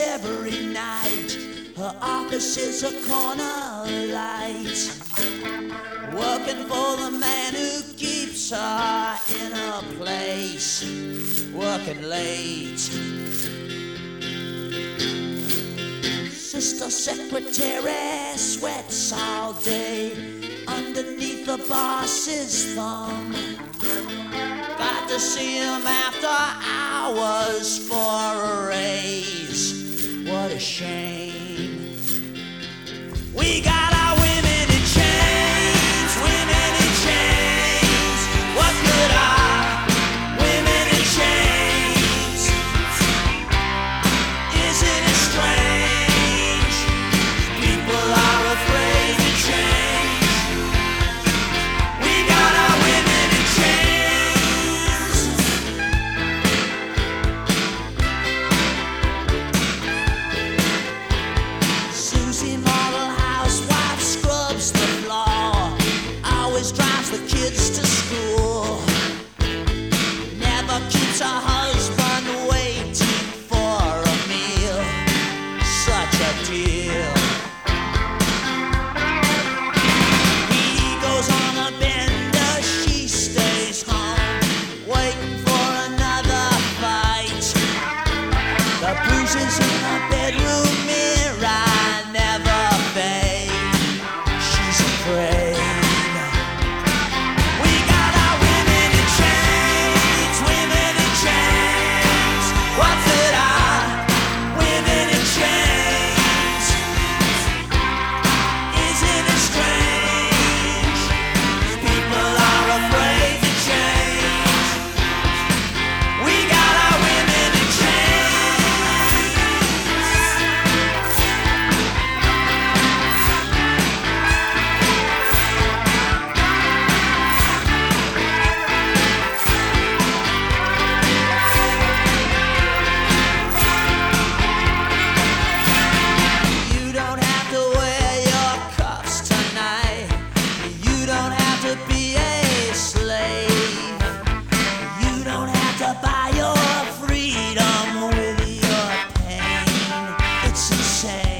every night. Her office is a corner light, working for the man who keeps her in her place, working late. Sister secretary sweats all day underneath the boss's thumb. Got to see him after hours for a raise. What a shame. We got our women in chains, women in chains. What good are women in chains? Isn't it strange? People are afraid to change. We got our women in chains. Susie Model housewife scrubs the floor, always drives the kids to school, never keeps her husband waiting for a meal. Such a deal. He goes on a bender, she stays home, waiting for another fight. The bruises in her bedroom mirror never fade. She's afraid. We got our women in chains, women in chains. What's it are? Women in chains. Isn't it strange? People are afraid to change. We got our women in chains. You don't have to wear your cuffs tonight. You don't have to be a slave. You don't have to buy your freedom with your pain. It's insane.